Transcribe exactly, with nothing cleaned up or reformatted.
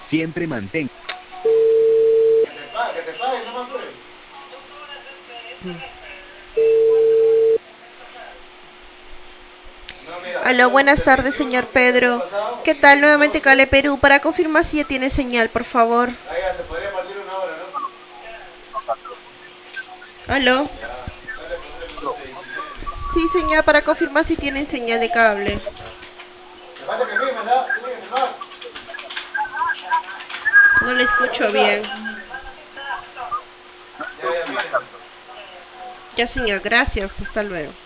Siempre mantén. Que te pague, que te pague, no más pues. No, mira, Aló, tenemos buenas del tardes, señor veintiuno, que es el mes Pedro. pasado, ¿Qué y tal? el Nuevamente Cale doce. Perú. Para confirmar si ya tiene señal, por favor. Ah, ya, se podría partir una hora, ¿no? Aló. Ya, dale, pondremos entonces diecinueve. Sí, señor, para confirmar si tienen señal de cable. Me falta que firmes, ¿ah? Tiene que firmar. No le ¿Dónde escucho estás? bien. Ya, ya, miren. Ya, señor, gracias. Hasta luego.